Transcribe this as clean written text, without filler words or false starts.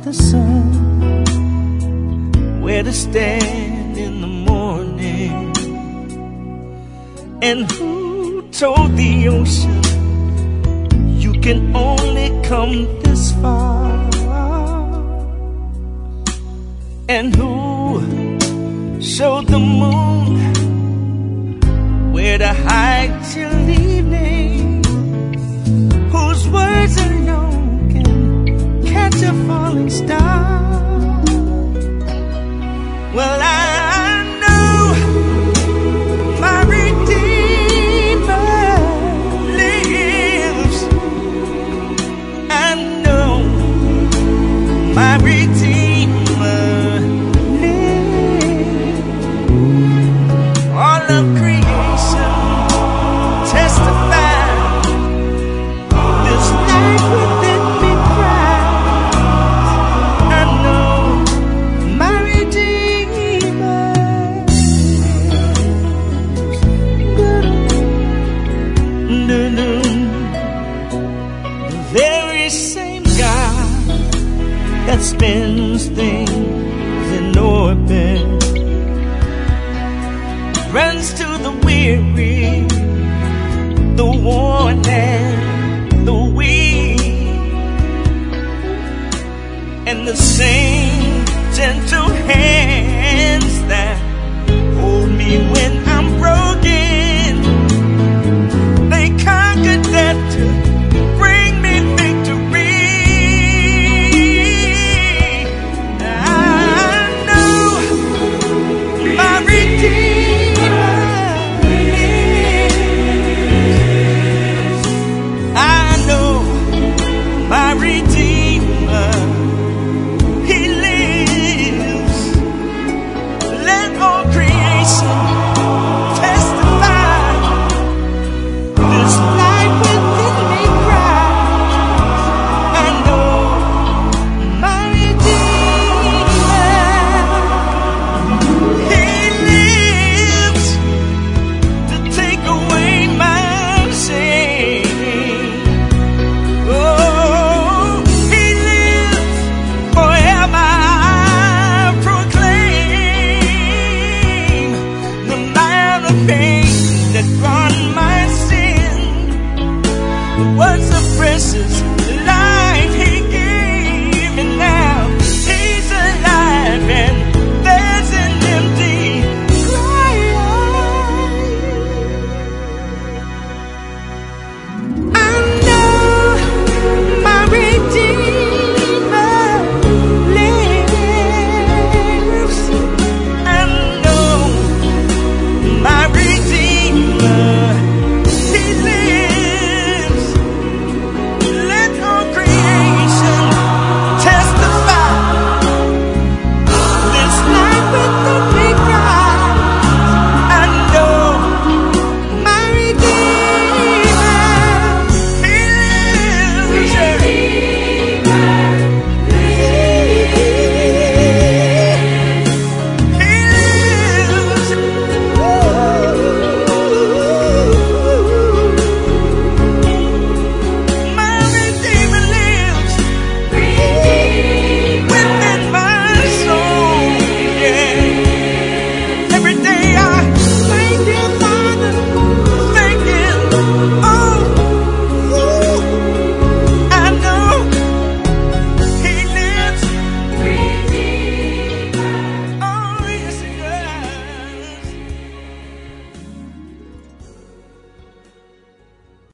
the sun, where to stand in the morning, and who told the ocean you can only come this far, and who showed the moon where to hide till evening, whose words alone can catch a falling star. Well, I know my Redeemer lives. I know my Redeemer lives. All of creation testifies, this life within me cries. I know my Redeemer lives. The very same God that spins things in orbit runs to the weary, the worn and the weak, and the same gentle hands that hold me when I'm broken, they conquered that to bring me victory. I know my Redeemer lives. I know my Redeemer, He lives. Let all creation testify, this life within me cries. I know my Redeemer, He lives to take away my shame. Oh, He lives forever. I proclaim the amount of pain that brought my sin was the precious life He gave, and now He's alive and there's an empty grave. I know my Redeemer lives. I know my Redeemer